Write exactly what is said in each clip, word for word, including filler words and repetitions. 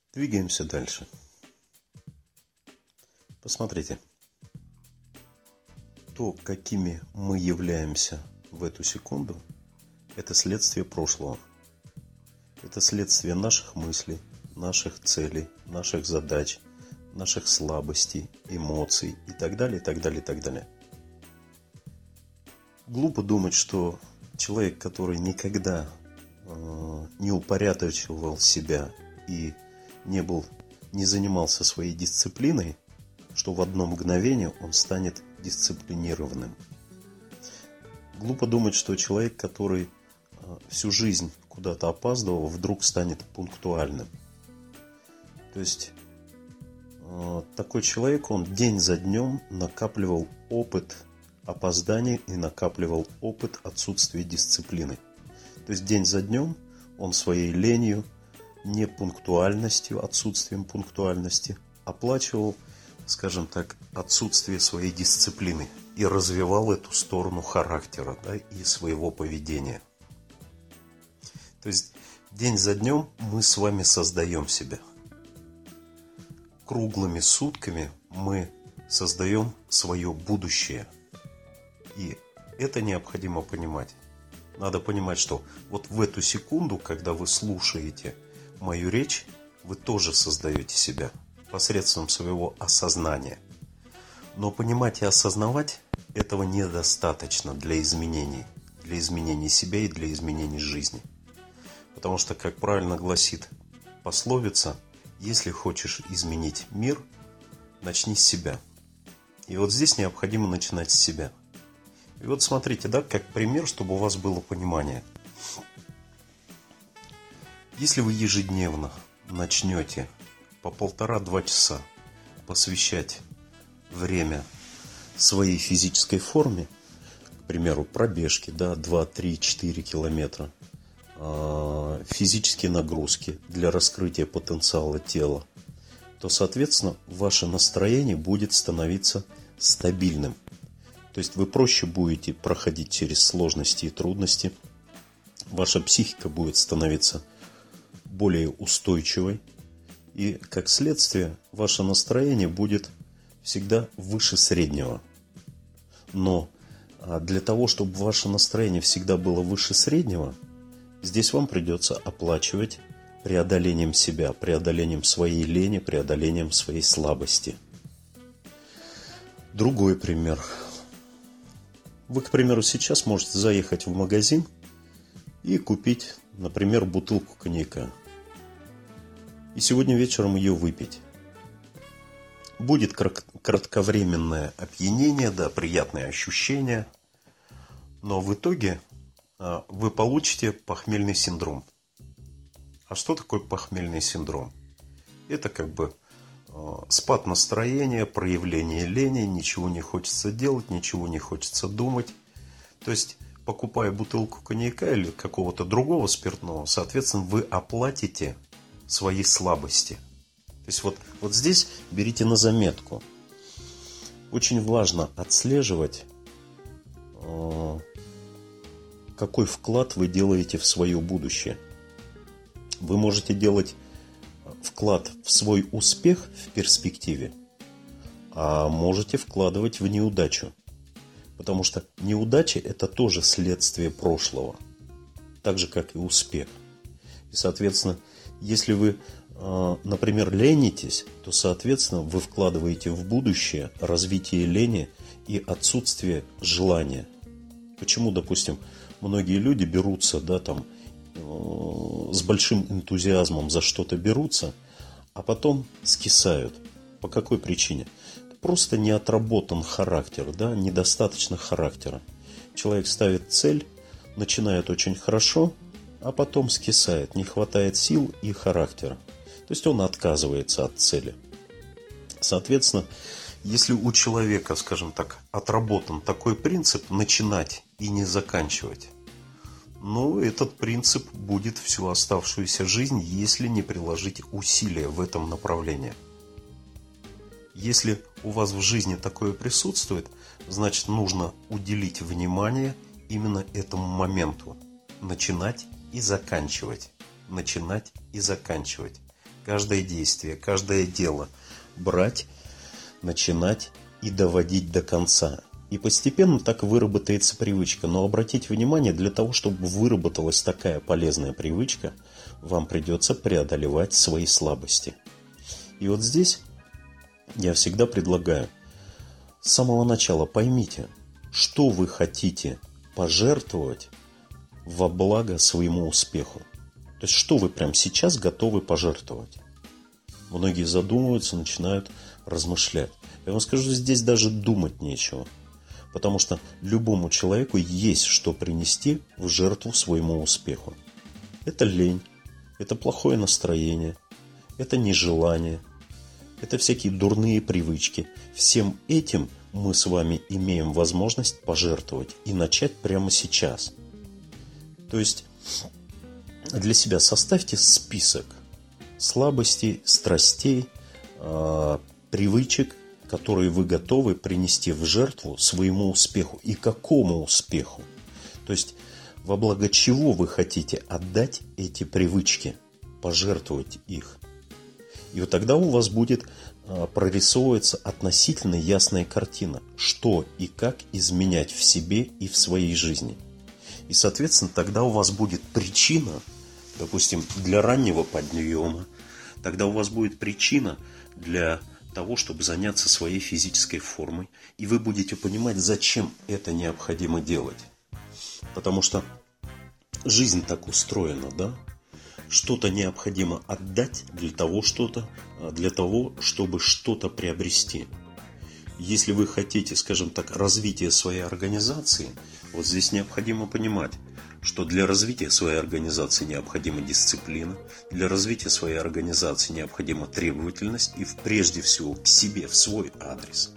Двигаемся дальше. Посмотрите. То, какими мы являемся в эту секунду, это следствие прошлого. Это следствие наших мыслей, наших целей, наших задач, наших слабостей, эмоций и так далее, и так далее, и так далее. Глупо думать, что человек, который никогда э, не упорядочивал себя и не был, не занимался своей дисциплиной, что в одно мгновение он станет дисциплинированным. Глупо думать, что человек, который э, всю жизнь куда-то опаздывал, вдруг станет пунктуальным. То есть э, такой человек, он день за днем накапливал опыт опозданий и накапливал опыт отсутствия дисциплины. То есть день за днем он своей ленью, непунктуальностью, отсутствием пунктуальности оплачивал, скажем так, отсутствие своей дисциплины и развивал эту сторону характера, да, и своего поведения. То есть день за днем мы с вами создаем себя. Круглыми сутками мы создаем свое будущее. И это необходимо понимать. Надо понимать, что вот в эту секунду, когда вы слушаете мою речь, вы тоже создаете себя посредством своего осознания. Но понимать и осознавать этого недостаточно для изменений. Для изменения себя и для изменения жизни. Потому что, как правильно гласит пословица, если хочешь изменить мир, начни с себя. И вот здесь необходимо начинать с себя. И вот смотрите, да, как пример, чтобы у вас было понимание. Если вы ежедневно начнете по полтора-два часа посвящать время своей физической форме, к примеру, пробежки, да, два, три, четыре километра, физические нагрузки для раскрытия потенциала тела, то, соответственно, ваше настроение будет становиться стабильным. То есть вы проще будете проходить через сложности и трудности, ваша психика будет становиться более устойчивой, и, как следствие, ваше настроение будет всегда выше среднего. Но для того, чтобы ваше настроение всегда было выше среднего, здесь вам придется оплачивать преодолением себя, преодолением своей лени, преодолением своей слабости. Другой пример. Вы, к примеру, сейчас можете заехать в магазин и купить, например, бутылку коньяка. И сегодня вечером ее выпить. Будет кратковременное опьянение, да, приятные ощущения, но в итоге вы получите похмельный синдром. А что такое похмельный синдром? Это как бы спад настроения, проявление лени, ничего не хочется делать, ничего не хочется думать. То есть, покупая бутылку коньяка или какого-то другого спиртного, соответственно, вы оплатите свои слабости. То есть, вот, вот здесь берите на заметку. Очень важно отслеживать, какой вклад вы делаете в свое будущее. Вы можете делать вклад в свой успех в перспективе, а можете вкладывать в неудачу. Потому что неудача – это тоже следствие прошлого, так же, как и успех. И, соответственно, если вы, например, ленитесь, то, соответственно, вы вкладываете в будущее развитие лени и отсутствие желания. Почему, допустим, многие люди берутся, да, там, с большим энтузиазмом за что-то берутся, а потом скисают. По какой причине? Просто не отработан характер, да, недостаточно характера. Человек ставит цель, начинает очень хорошо, а потом скисает, не хватает сил и характера. То есть он отказывается от цели. Соответственно, если у человека, скажем так, отработан такой принцип начинать и не заканчивать, но этот принцип будет всю оставшуюся жизнь, если не приложить усилия в этом направлении. Если у вас в жизни такое присутствует, значит, нужно уделить внимание именно этому моменту. Начинать и заканчивать. Начинать и заканчивать. каждое действие, каждое дело брать, начинать и доводить до конца. И постепенно так выработается привычка. Но обратите внимание, для того, чтобы выработалась такая полезная привычка, вам придется преодолевать свои слабости. И вот здесь я всегда предлагаю с самого начала поймите, что вы хотите пожертвовать во благо своему успеху. То есть, что вы прямо сейчас готовы пожертвовать. Многие задумываются, начинают размышлять. Я вам скажу, здесь даже думать нечего. Потому что любому человеку есть что принести в жертву своему успеху. Это лень, это плохое настроение, это нежелание, это всякие дурные привычки. Всем этим мы с вами имеем возможность пожертвовать и начать прямо сейчас. То есть для себя составьте список слабостей, страстей, привычек, которые вы готовы принести в жертву своему успеху. И какому успеху? То есть, во благо чего вы хотите отдать эти привычки, пожертвовать их. И вот тогда у вас будет прорисовываться относительно ясная картина, что и как изменять в себе и в своей жизни. И, соответственно, тогда у вас будет причина, допустим, для раннего подъема, тогда у вас будет причина для того, чтобы заняться своей физической формой. И вы будете понимать, зачем это необходимо делать. Потому что жизнь так устроена, да? Что-то необходимо отдать для того, что-то, для того, чтобы что-то приобрести. Если вы хотите, скажем так, развития своей организации, вот здесь необходимо понимать, что для развития своей организации необходима дисциплина, для развития своей организации необходима требовательность и прежде всего к себе, в свой адрес.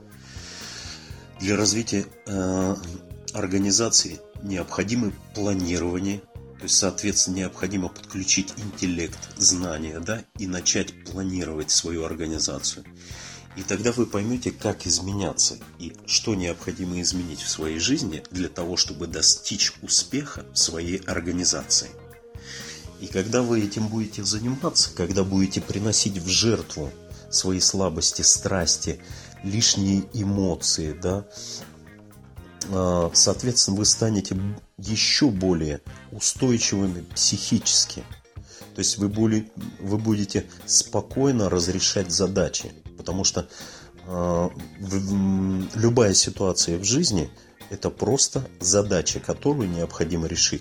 Для развития э, организации необходимо планирование, то есть, соответственно, необходимо подключить интеллект, знания, да, и начать планировать свою организацию. И тогда вы поймете, как изменяться и что необходимо изменить в своей жизни для того, чтобы достичь успеха в своей организации. И когда вы этим будете заниматься, когда будете приносить в жертву свои слабости, страсти, лишние эмоции, да, соответственно, вы станете еще более устойчивыми психически. То есть вы будете спокойно разрешать задачи. Потому что э, любая ситуация в жизни – это просто задача, которую необходимо решить.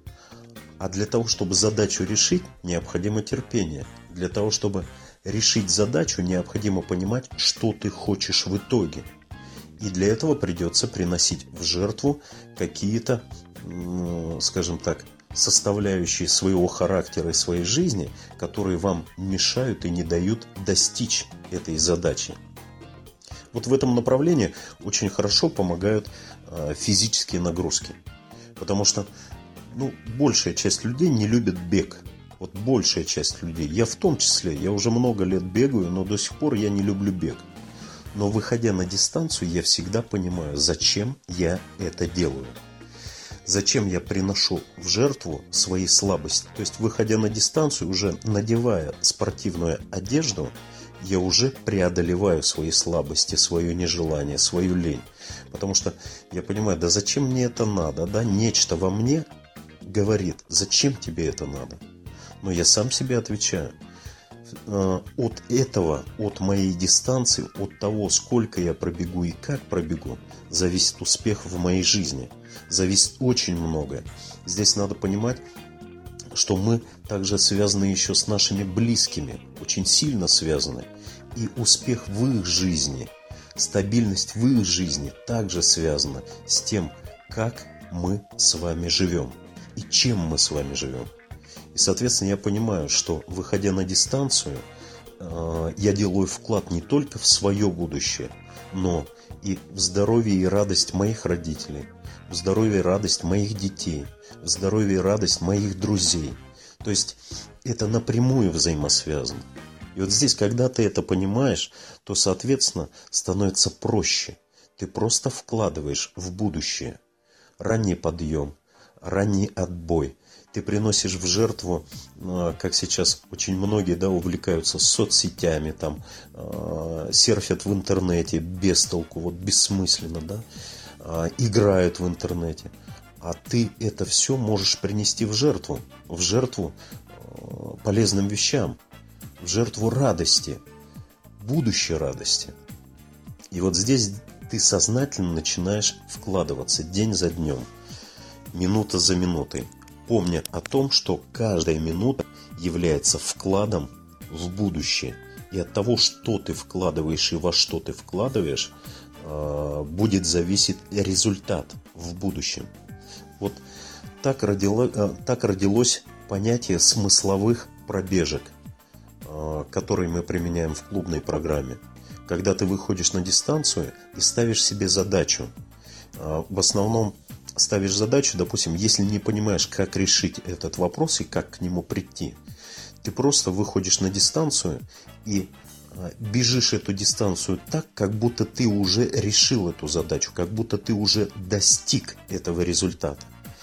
А для того, чтобы задачу решить, необходимо терпение. Для того, чтобы решить задачу, необходимо понимать, что ты хочешь в итоге. И для этого придется приносить в жертву какие-то, э, скажем так, составляющие своего характера и своей жизни, которые вам мешают и не дают достичь этой задачи. Вот в этом направлении очень хорошо помогают э, физические нагрузки. Потому что ну, большая часть людей не любит бег. Вот большая часть людей. Я в том числе, я уже много лет бегаю, но до сих пор я не люблю бег. Но выходя на дистанцию, я всегда понимаю, зачем я это делаю. Зачем я приношу в жертву свои слабости. То есть, выходя на дистанцию, уже надевая спортивную одежду, я уже преодолеваю свои слабости, свое нежелание, свою лень. Потому что я понимаю, да зачем мне это надо, да, нечто во мне говорит, зачем тебе это надо. Но я сам себе отвечаю, от этого, от моей дистанции, от того, сколько я пробегу и как пробегу, зависит успех в моей жизни. Зависит очень многое. Здесь надо понимать, что мы также связаны еще с нашими близкими, очень сильно связаны. И успех в их жизни, стабильность в их жизни также связана с тем, как мы с вами живем и чем мы с вами живем. И, соответственно, я понимаю, что, выходя на дистанцию, я делаю вклад не только в свое будущее, но и в здоровье и радость моих родителей, в здоровье и радость моих детей, в здоровье и радость моих друзей. То есть это напрямую взаимосвязано. И вот здесь, когда ты это понимаешь, то, соответственно, становится проще. Ты просто вкладываешь в будущее ранний подъем, ранний отбой. ты приносишь в жертву, как сейчас очень многие, да, увлекаются соцсетями, там, серфят в интернете без толку, вот бессмысленно, да, играют в интернете. А ты это все можешь принести в жертву, в жертву полезным вещам, в жертву радости, будущей радости. И вот здесь ты сознательно начинаешь вкладываться день за днем, минута за минутой, помня о том, что каждая минута является вкладом в будущее. И от того, что ты вкладываешь и во что ты вкладываешь, будет зависеть результат в будущем. Вот так, родило, так родилось понятие смысловых пробежек, которые мы применяем в клубной программе. Когда ты выходишь на дистанцию и ставишь себе задачу, в основном ставишь задачу, допустим, если не понимаешь, как решить этот вопрос и как к нему прийти, ты просто выходишь на дистанцию и бежишь эту дистанцию так, как будто ты уже решил эту задачу, как будто ты уже достиг этого результата.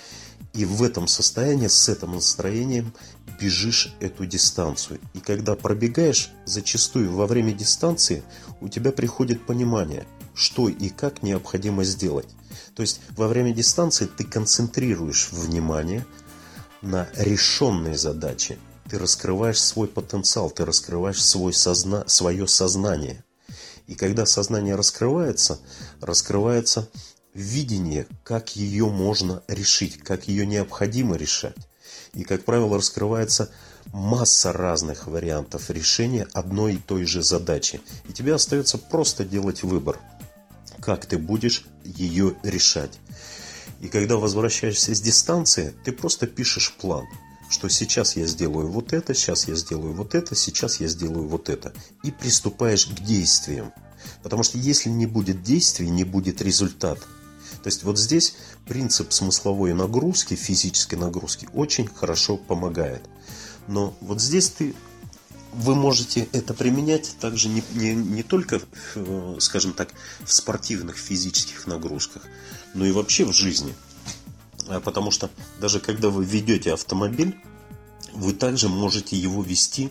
И в этом состоянии, с этим настроением бежишь эту дистанцию. И когда пробегаешь, зачастую во время дистанции у тебя приходит понимание, что и как необходимо сделать. То есть во время дистанции ты концентрируешь внимание на решенной задаче. Ты раскрываешь свой потенциал, ты раскрываешь свой созна... свое сознание. И когда сознание раскрывается, раскрывается видение, как ее можно решить, как ее необходимо решать. И, как правило, раскрывается масса разных вариантов решения одной и той же задачи. И тебе остается просто делать выбор, как ты будешь ее решать. И когда возвращаешься с дистанции, ты просто пишешь план, что сейчас я сделаю вот это, сейчас я сделаю вот это, сейчас я сделаю вот это. И приступаешь к действиям. Потому что если не будет действий, не будет результата. То есть вот здесь принцип смысловой нагрузки, физической нагрузки очень хорошо помогает. Но вот здесь ты, вы можете это применять также не, не, не только, скажем так, в спортивных физических нагрузках, но и вообще в жизни. Потому что даже когда вы ведете автомобиль, вы также можете его вести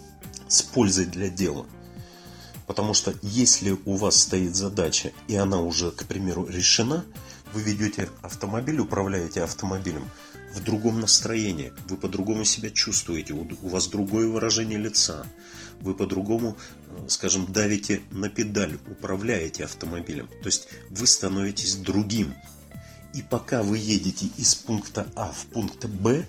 с пользой для дела. Потому что если у вас стоит задача, и она уже, к примеру, решена, вы ведете автомобиль, управляете автомобилем в другом настроении, вы по-другому себя чувствуете, у вас другое выражение лица, вы по-другому, скажем, давите на педаль, управляете автомобилем. То есть вы становитесь другим. И пока вы едете из пункта А в пункт Б,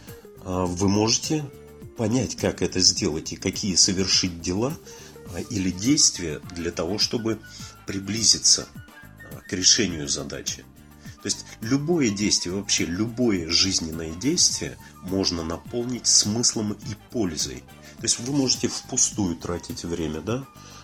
вы можете понять, как это сделать и какие совершить дела или действия для того, чтобы приблизиться к решению задачи. То есть любое действие, вообще любое жизненное действие можно наполнить смыслом и пользой. То есть вы можете впустую тратить время, да,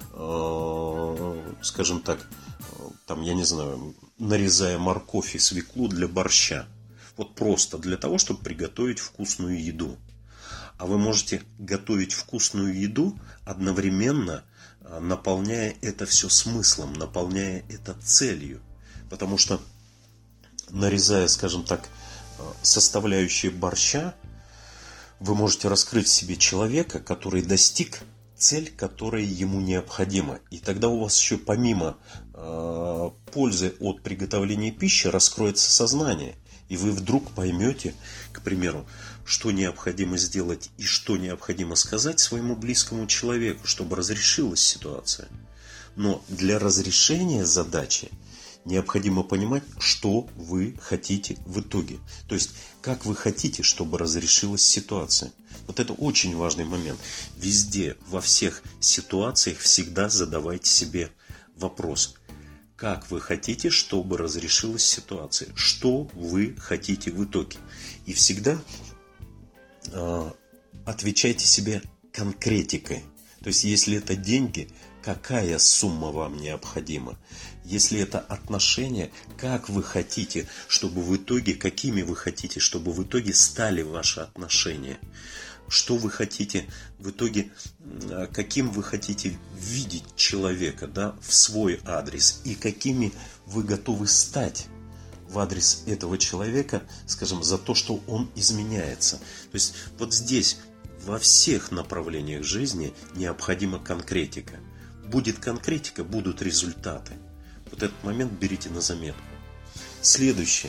скажем так, там, я не знаю, нарезая морковь и свеклу для борща. Вот просто для того, чтобы приготовить вкусную еду. А вы можете готовить вкусную еду, одновременно наполняя это все смыслом, наполняя это целью. Потому что, нарезая, скажем так, составляющие борща, вы можете раскрыть в себе человека, который достиг цель, которая ему необходима. И тогда у вас еще помимо э, пользы от приготовления пищи раскроется сознание. И вы вдруг поймете, к примеру, что необходимо сделать и что необходимо сказать своему близкому человеку, чтобы разрешилась ситуация. Но для разрешения задачи необходимо понимать, что вы хотите в итоге. То есть, как вы хотите, чтобы разрешилась ситуация. Вот это очень важный момент. Везде, во всех ситуациях всегда задавайте себе вопрос. Как вы хотите, чтобы разрешилась ситуация? Что вы хотите в итоге? И всегда э, отвечайте себе конкретикой. То есть, если это деньги, какая сумма вам необходима? Если это отношения, как вы хотите, чтобы в итоге, какими вы хотите, чтобы в итоге стали ваши отношения? Что вы хотите в итоге, каким вы хотите видеть человека, да, в свой адрес, и какими вы готовы стать в адрес этого человека, скажем, за то, что он изменяется. То есть вот здесь во всех направлениях жизни необходима конкретика. Будет конкретика, будут результаты. Вот этот момент берите на заметку. Следующее.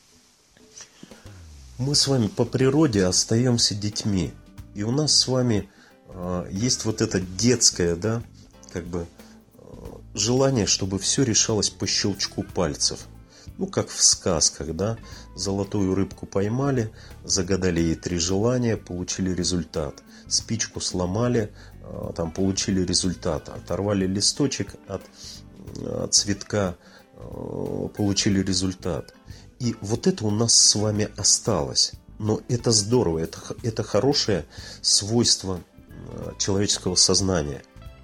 Мы с вами по природе остаемся детьми. И у нас с вами э, есть вот это детское, да, как бы э, желание, чтобы все решалось по щелчку пальцев. Ну, как в сказках, да. Золотую рыбку поймали, загадали ей три желания, получили результат. Спичку сломали, э, там получили результат. Оторвали листочек от, от цветка, э, получили результат. И вот это у нас с вами осталось. Но это здорово, это, это хорошее свойство человеческого сознания.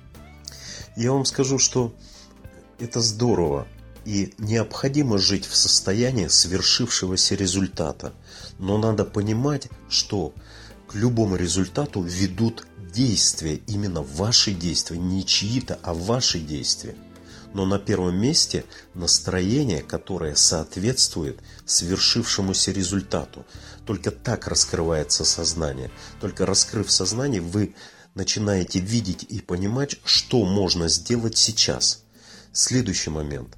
Я вам скажу, что это здорово. И необходимо жить в состоянии свершившегося результата. Но надо понимать, что к любому результату ведут действия. Именно ваши действия, не чьи-то, а ваши действия. Но на первом месте настроение, которое соответствует свершившемуся результату. Только так раскрывается сознание. Только раскрыв сознание, вы начинаете видеть и понимать, что можно сделать сейчас. Следующий момент.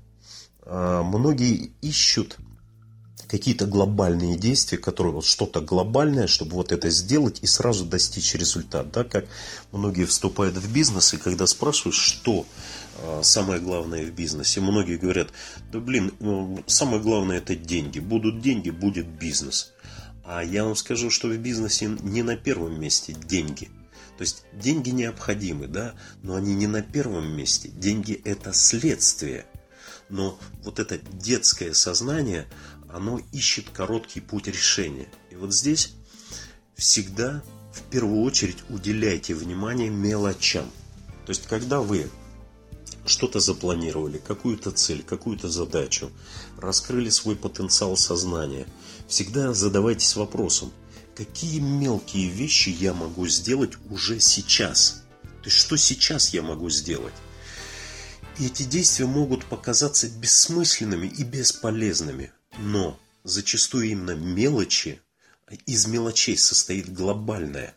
Многие ищут какие-то глобальные действия, которые вот что-то глобальное, чтобы вот это сделать и сразу достичь результата. Да? Как многие вступают в бизнес, и когда спрашивают, что самое главное в бизнесе, многие говорят, да блин, ну, самое главное это деньги. Будут деньги, будет бизнес. А я вам скажу, что в бизнесе не на первом месте деньги. То есть деньги необходимы, да, но они не на первом месте. Деньги это следствие. Но вот это детское сознание, оно ищет короткий путь решения. И вот здесь всегда в первую очередь уделяйте внимание мелочам. То есть когда вы что-то запланировали, какую-то цель, какую-то задачу, раскрыли свой потенциал сознания, всегда задавайтесь вопросом, какие мелкие вещи я могу сделать уже сейчас? То есть что сейчас я могу сделать? И эти действия могут показаться бессмысленными и бесполезными, но зачастую именно мелочи, из мелочей состоит глобальное.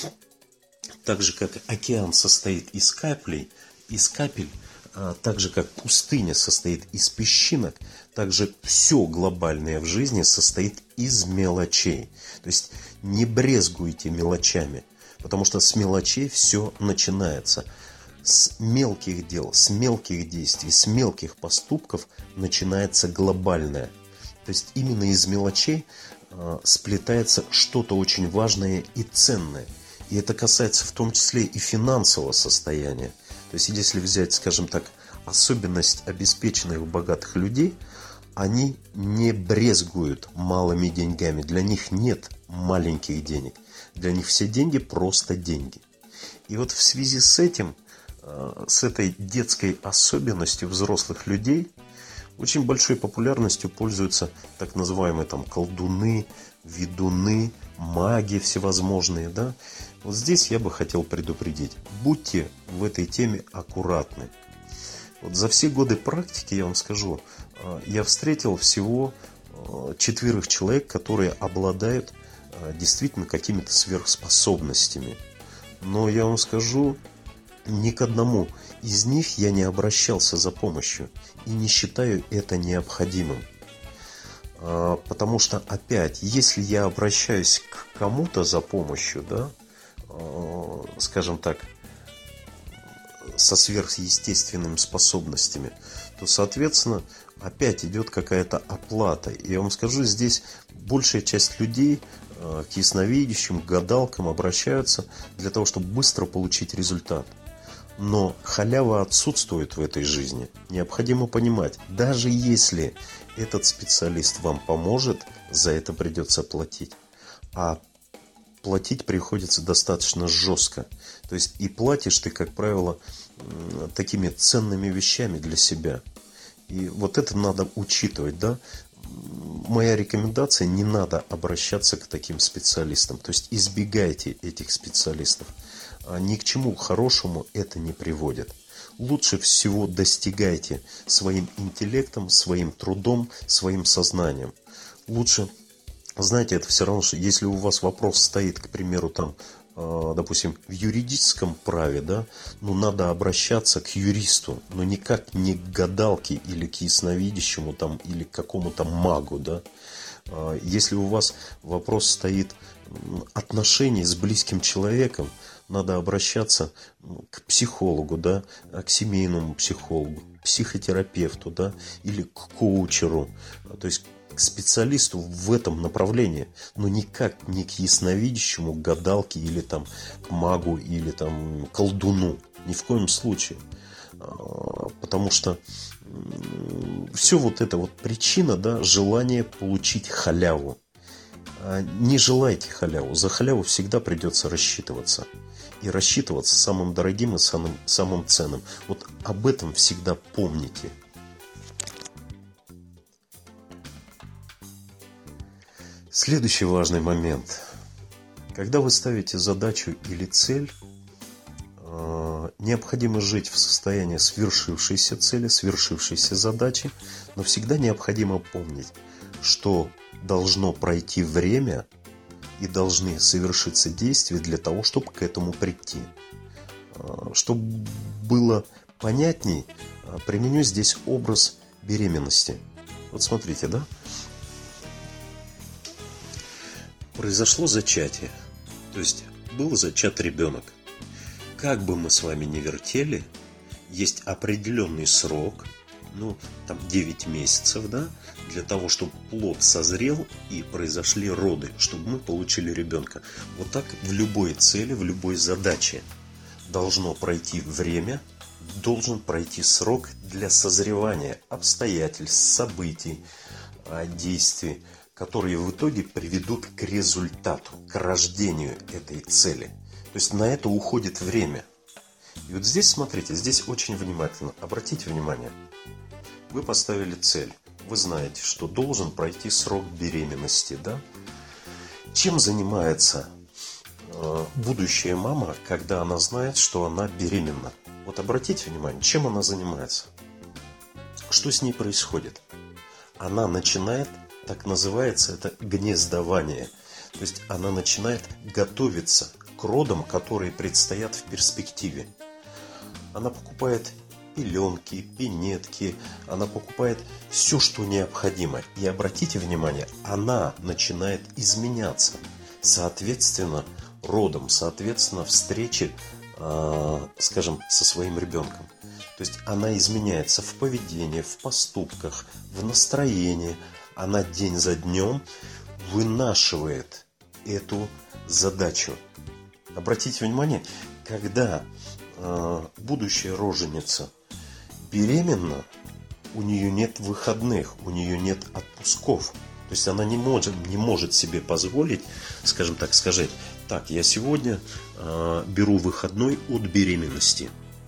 Так же, как океан состоит из каплей, из капель, так же, как пустыня состоит из песчинок, так же все глобальное в жизни состоит из мелочей. То есть не брезгуйте мелочами, потому что с мелочей все начинается. С мелких дел, с мелких действий, с мелких поступков начинается глобальное. То есть именно из мелочей э, сплетается что-то очень важное и ценное. И это касается в том числе и финансового состояния. То есть если взять, скажем так, особенность обеспеченных богатых людей, они не брезгуют малыми деньгами. Для них нет маленьких денег. Для них все деньги просто деньги. И вот в связи с этим, с этой детской особенностью взрослых людей, очень большой популярностью пользуются так называемые там колдуны, ведуны, маги всевозможные, да. Вот здесь я бы хотел предупредить. Будьте в этой теме аккуратны. Вот за все годы практики, я вам скажу, я встретил всего четверых человек, которые обладают действительно какими-то сверхспособностями. Но я вам скажу, ни к одному из них я не обращался за помощью и не считаю это необходимым. Потому что, опять, если я обращаюсь к кому-то за помощью, да, скажем так, со сверхъестественными способностями, то, соответственно, опять идет какая-то оплата. И я вам скажу, здесь большая часть людей к ясновидящим, к гадалкам обращаются для того, чтобы быстро получить результат. Но халява отсутствует в этой жизни. Необходимо понимать, даже если этот специалист вам поможет, за это придется платить. А платить приходится достаточно жестко. То есть и платишь ты, как правило, такими ценными вещами для себя. И вот это надо учитывать, да. Моя рекомендация: не надо обращаться к таким специалистам. То есть избегайте этих специалистов. ни к чему хорошему это не приводит. Лучше всего достигайте своим интеллектом, своим трудом, своим сознанием. Лучше, знаете, это все равно, что если у вас вопрос стоит, к примеру, там, допустим, в юридическом праве, да, ну, надо обращаться к юристу, но никак не к гадалке или к ясновидящему там, или к какому-то магу, да. Если у вас вопрос стоит отношений с близким человеком, надо обращаться к психологу, да, к семейному психологу, к психотерапевту, да, или к коучеру, то есть к специалисту в этом направлении, но никак не к ясновидящему, к гадалке или там к магу или там колдуну, ни в коем случае, потому что все вот это вот причина, да, желание получить халяву. Не желайте халяву, за халяву всегда придется рассчитываться. И рассчитываться самым дорогим и самым, самым ценным. Вот об этом всегда помните. Следующий важный момент. Когда вы ставите задачу или цель, необходимо жить в состоянии свершившейся цели, свершившейся задачи, но всегда необходимо помнить, что должно пройти время и должны совершиться действия для того, чтобы к этому прийти. Чтобы было понятней, применю здесь образ беременности. Вот смотрите, да? Произошло зачатие, то есть был зачат ребенок. Как бы мы с вами ни вертели, есть определенный срок, ну, там девять месяцев, да, для того, чтобы плод созрел и произошли роды, чтобы мы получили ребенка. Вот так в любой цели, в любой задаче должно пройти время, должен пройти срок для созревания обстоятельств, событий, действий, которые в итоге приведут к результату, к рождению этой цели. То есть на это уходит время. И вот здесь, смотрите, здесь очень внимательно. Обратите внимание. Вы поставили цель. Вы знаете, что должен пройти срок беременности, да? Чем занимается э, будущая мама, когда она знает, что она беременна? Вот обратите внимание, чем она занимается? Что с ней происходит? Она начинает, так называется, это гнездование. То есть она начинает готовиться к родам, которые предстоят в перспективе. Она покупает пеленки, пинетки, она покупает все, что необходимо. И обратите внимание, она начинает изменяться. Соответственно, родом, соответственно, встрече, э, скажем, со своим ребенком. То есть она изменяется в поведении, в поступках, в настроении. Она день за днем вынашивает эту задачу. Обратите внимание, когда э, будущая роженица беременна, у нее нет выходных, у нее нет отпусков. То есть она не может, не может себе позволить, скажем так, сказать, так, я сегодня э, беру выходной от беременности.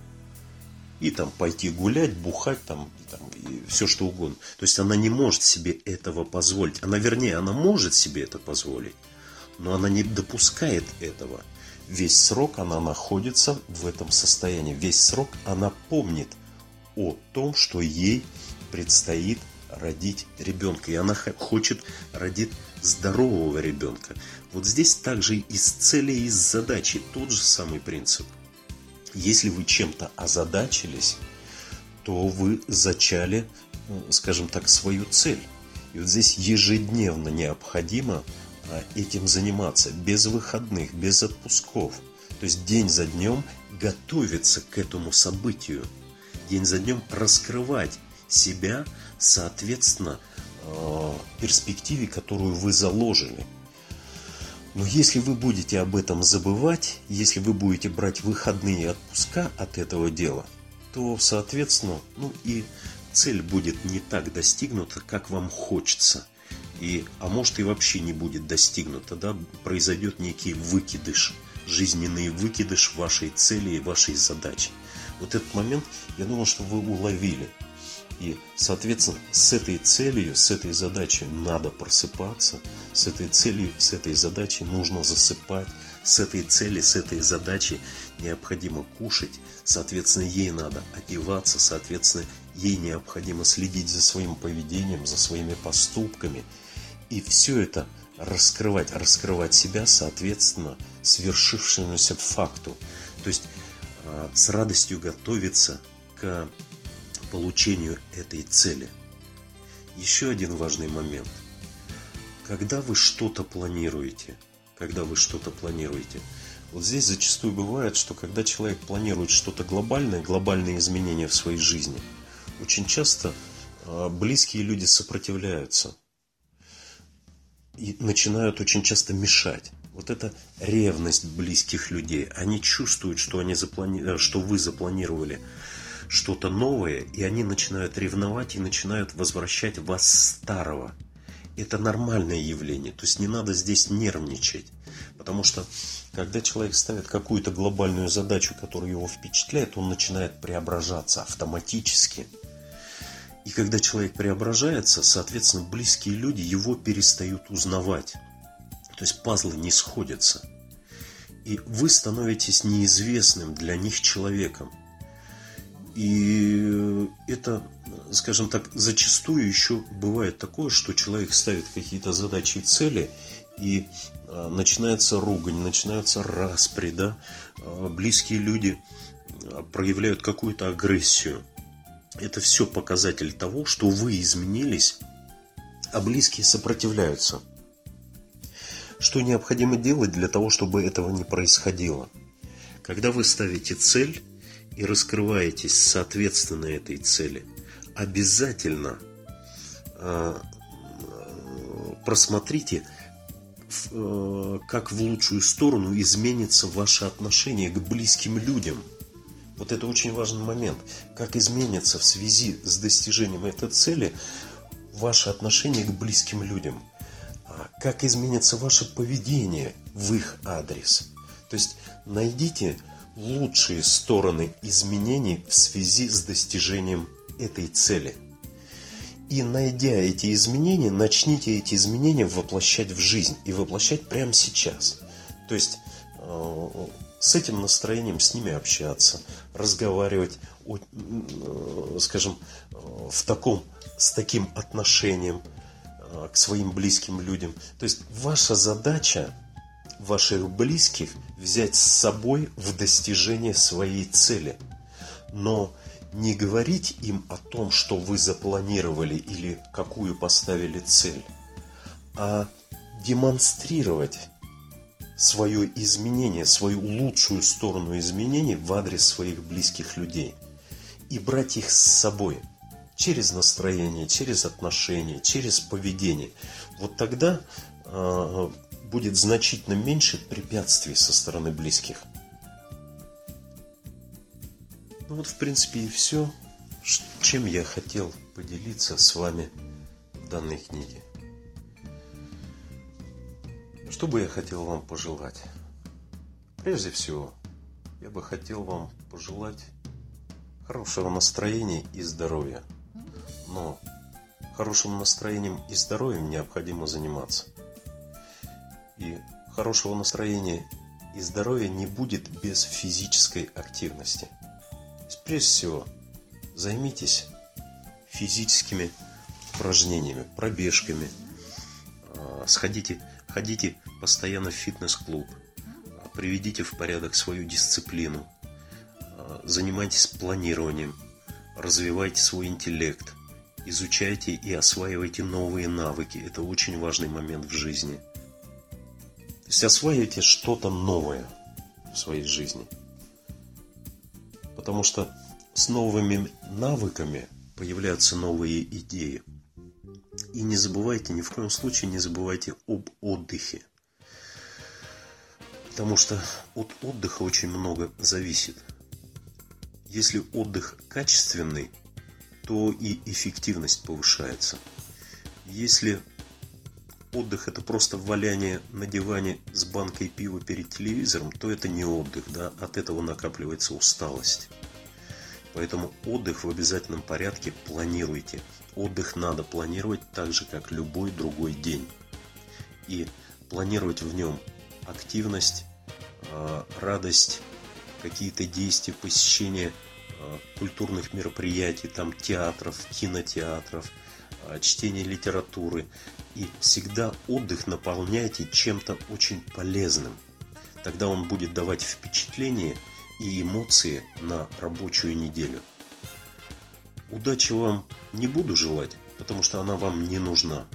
И там пойти гулять, бухать, там, там, и все что угодно. То есть она не может себе этого позволить. Она, вернее, она может себе это позволить, но она не допускает этого. Весь срок она находится в этом состоянии. Весь срок она помнит о том, что ей предстоит родить ребенка. И она хочет родить здорового ребенка. Вот здесь также и с целью, и с задачей тот же самый принцип. Если вы чем-то озадачились, то вы зачали, скажем так, свою цель. И вот здесь ежедневно необходимо этим заниматься, без выходных, без отпусков. То есть день за днем готовиться к этому событию. День за днем раскрывать себя, соответственно, перспективе, которую вы заложили. Но если вы будете об этом забывать, если вы будете брать выходные отпуска от этого дела, то, соответственно, ну и цель будет не так достигнута, как вам хочется. И, а может и вообще не будет достигнута, да, произойдет некий выкидыш, жизненный выкидыш вашей цели и вашей задачи. Вот этот момент, я думаю, что вы уловили. И, соответственно, с этой целью, с этой задачей надо просыпаться, с этой целью, с этой задачей нужно засыпать, с этой цели, с этой задачей необходимо кушать, соответственно, ей надо одеваться, соответственно, ей необходимо следить за своим поведением, за своими поступками. И все это раскрывать, раскрывать себя, соответственно, свершившемуся факту. То есть с радостью готовиться к получению этой цели. Еще один важный момент. Когда вы что-то планируете, когда вы что-то планируете, вот здесь зачастую бывает, что когда человек планирует что-то глобальное, глобальные изменения в своей жизни, очень часто близкие люди сопротивляются и начинают очень часто мешать. Вот это ревность близких людей. Они чувствуют, что, они заплани... что вы запланировали что-то новое, и они начинают ревновать и начинают возвращать вас старого. Это нормальное явление, то есть не надо здесь нервничать. Потому что, когда человек ставит какую-то глобальную задачу, которая его впечатляет, он начинает преображаться автоматически. И когда человек преображается, соответственно, близкие люди его перестают узнавать. То есть пазлы не сходятся. И вы становитесь неизвестным для них человеком. И это, скажем так, зачастую еще бывает такое, что человек ставит какие-то задачи и цели, и начинается ругань, начинаются распри, да? Близкие люди проявляют какую-то агрессию. Это все показатель того, что вы изменились, а близкие сопротивляются. Что необходимо делать для того, чтобы этого не происходило? Когда вы ставите цель и раскрываетесь соответственно этой цели, обязательно э, просмотрите, э, как в лучшую сторону изменится ваше отношение к близким людям. Вот это очень важный момент. Как изменится в связи с достижением этой цели ваше отношение к близким людям. Как изменится ваше поведение в их адрес. То есть найдите лучшие стороны изменений в связи с достижением этой цели. И найдя эти изменения, начните эти изменения воплощать в жизнь. И воплощать прямо сейчас. То есть э, с этим настроением с ними общаться, разговаривать, э, скажем, э, в таком, с таким отношением э, к своим близким людям. То есть ваша задача ваших близких взять с собой в достижение своей цели. Но не говорить им о том, что вы запланировали или какую поставили цель, а демонстрировать свое изменение, свою лучшую сторону изменений в адрес своих близких людей. И брать их с собой через настроение, через отношения, через поведение. Вот тогда э, будет значительно меньше препятствий со стороны близких. Ну вот, в принципе, и все, чем я хотел поделиться с вами в данной книге. Что бы я хотел вам пожелать? Прежде всего, я бы хотел вам пожелать хорошего настроения и здоровья. Но хорошим настроением и здоровьем необходимо заниматься. И хорошего настроения и здоровья не будет без физической активности. Прежде всего, займитесь физическими упражнениями, пробежками. Сходите, ходите постоянно в фитнес-клуб. Приведите в порядок свою дисциплину. Занимайтесь планированием. Развивайте свой интеллект. Изучайте и осваивайте новые навыки. Это очень важный момент в жизни. То есть осваивайте что-то новое в своей жизни. Потому что с новыми навыками появляются новые идеи. И не забывайте, ни в коем случае не забывайте об отдыхе. Потому что от отдыха очень много зависит. Если отдых качественный, то и эффективность повышается. Если отдых это просто валяние на диване с банкой пива перед телевизором, то это не отдых, да? От этого накапливается усталость. Поэтому отдых в обязательном порядке планируйте. Отдых надо планировать так же, как любой другой день. И планировать в нем активность, радость, какие-то действия, посещение культурных мероприятий, там театров, кинотеатров, чтение литературы. И всегда отдых наполняйте чем-то очень полезным. Тогда он будет давать впечатление и эмоции на рабочую неделю. Удачи вам не буду желать, потому что она вам не нужна.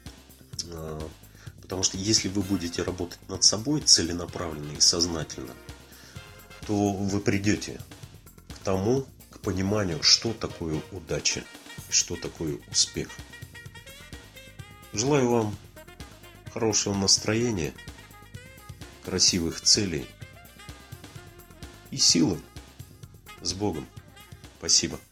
Потому что если вы будете работать над собой целенаправленно и сознательно, то вы придете к тому, к пониманию, что такое удача и что такое успех. Желаю вам хорошего настроения, красивых целей и силы. С Богом. Спасибо.